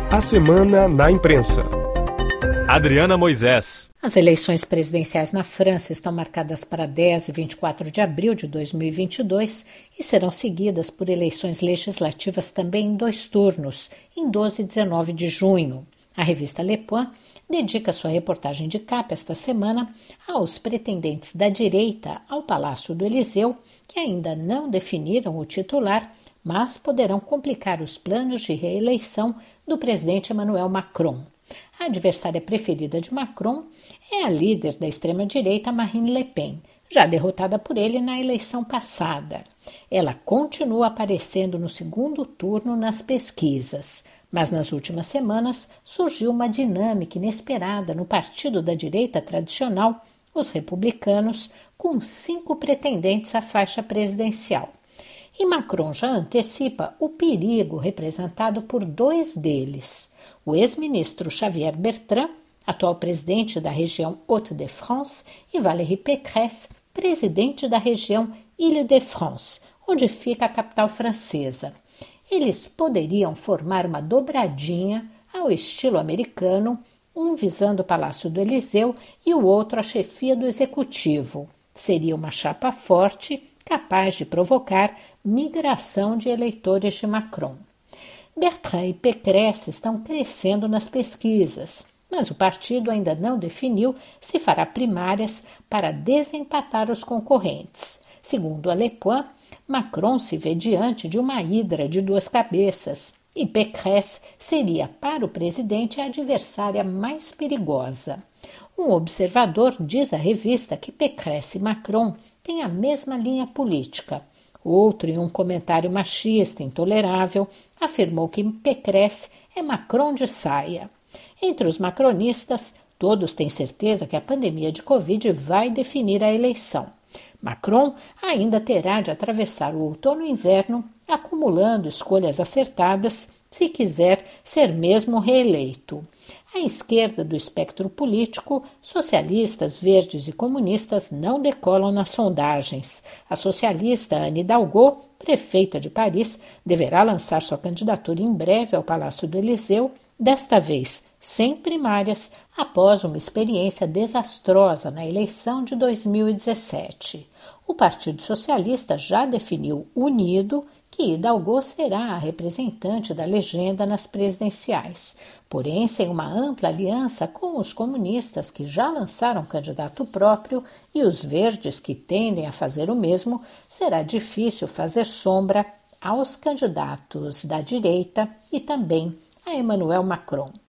A Semana na Imprensa. Adriana Moisés. As eleições presidenciais na França estão marcadas para 10 e 24 de abril de 2022 e serão seguidas por eleições legislativas também em 2 turnos, em 12 e 19 de junho. A revista Le Point dedica sua reportagem de capa esta semana aos pretendentes da direita ao Palácio do Eliseu, que ainda não definiram o titular, mas poderão complicar os planos de reeleição do presidente Emmanuel Macron. A adversária preferida de Macron é a líder da extrema-direita Marine Le Pen, já derrotada por ele na eleição passada. Ela continua aparecendo no segundo turno nas pesquisas, mas nas últimas semanas surgiu uma dinâmica inesperada no partido da direita tradicional, os republicanos, com 5 pretendentes à faixa presidencial. E Macron já antecipa o perigo representado por 2 deles. O ex-ministro Xavier Bertrand, atual presidente da região Hauts-de-France, e Valérie Pécresse, presidente da região Île-de-France, onde fica a capital francesa. Eles poderiam formar uma dobradinha ao estilo americano, um visando o Palácio do Eliseu e o outro a chefia do executivo. Seria uma chapa forte, capaz de provocar migração de eleitores de Macron. Bertrand e Pécresse estão crescendo nas pesquisas, mas o partido ainda não definiu se fará primárias para desempatar os concorrentes. Segundo a Le Point, Macron se vê diante de uma hidra de 2 cabeças e Pécresse seria para o presidente a adversária mais perigosa. Um observador diz à revista que Pécresse e Macron têm a mesma linha política. Outro, em um comentário machista intolerável, afirmou que Pécresse é Macron de saia. Entre os macronistas, todos têm certeza que a pandemia de Covid vai definir a eleição. Macron ainda terá de atravessar o outono e inverno acumulando escolhas acertadas se quiser ser mesmo reeleito. À esquerda do espectro político, socialistas, verdes e comunistas não decolam nas sondagens. A socialista Anne Hidalgo, prefeita de Paris, deverá lançar sua candidatura em breve ao Palácio do Eliseu, desta vez sem primárias, após uma experiência desastrosa na eleição de 2017. O Partido Socialista já definiu unido que Hidalgo será a representante da legenda nas presidenciais, porém sem uma ampla aliança com os comunistas que já lançaram candidato próprio e os verdes que tendem a fazer o mesmo, será difícil fazer sombra aos candidatos da direita e também a Emmanuel Macron.